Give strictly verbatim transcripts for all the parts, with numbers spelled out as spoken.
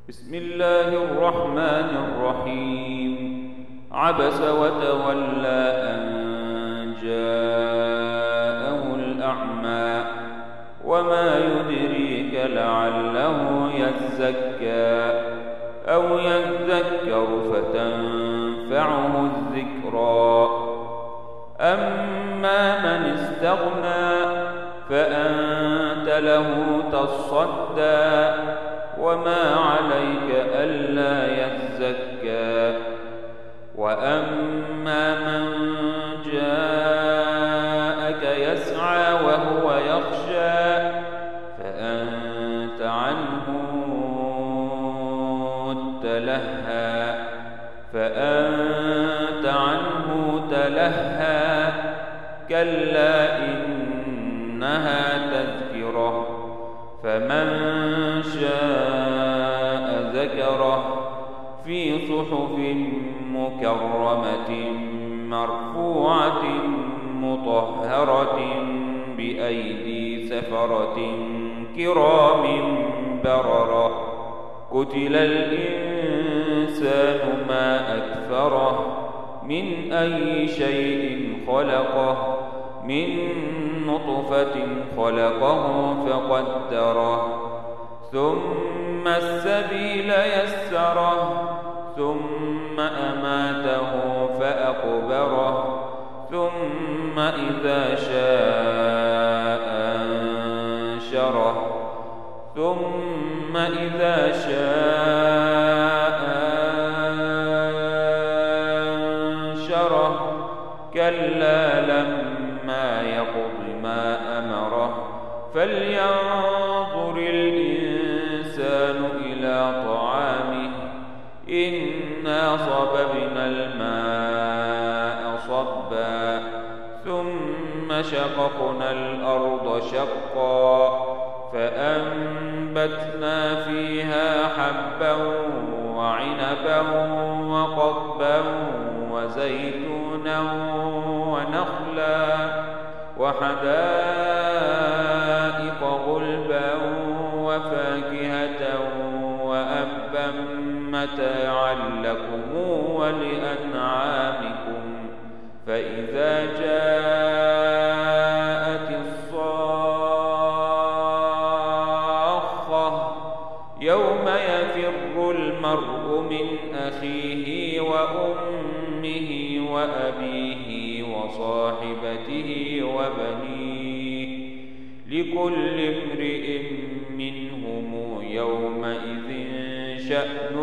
بسم الله الرحمن الرحيم. عبس وتولى أن جاءه الأعمى وما يدريك لعله يزكى أو يذكر فتنفعه الذكرى. أما من استغنى فأنت له تصدى وما عليك ألا يزكى. وأما من جاءك يسعى وهو يخشى فأنت عنه تلهى فأنت عنه تلهى كلا إنها تذكرة فمن شاء ذكره في صحف مكرمة مرفوعة مطهرة بأيدي سفرة كرام بررة. قتل الإنسان ما أكفره من أي شيء خلقه من نطفة خلقه فقدره ثم السبيل يسره ثم أماته فأقبره ثم إذا شاء أنشره ثم إذا شاء أنشره كلا لما يقض ما أمره فلينظر الإنسان إلى طعامه إنا صببنا الماء صبا ثم شققنا الأرض شقا فأنبتنا فيها حبا وعنبا وقضبا وزيتونا ونخلا وحدائق غلبا وفاكهة وأبا متاعا لكم ولأنعامكم. فإذا جاءت الصاخة يوم يفر المرء من أخيه وأمه وأبيه وصاحبته وبنيه لكل امرئ منهم يومئذ شأن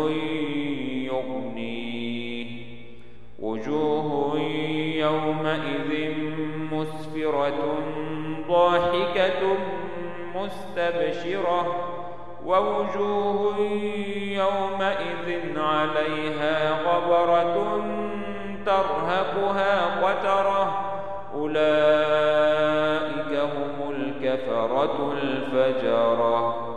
يغنيه. وجوه يومئذ مسفرة ضاحكة مستبشرة ووجوه يومئذ عليها غبرة ترهقها قترة أولئك هم الكفرة الفجرة.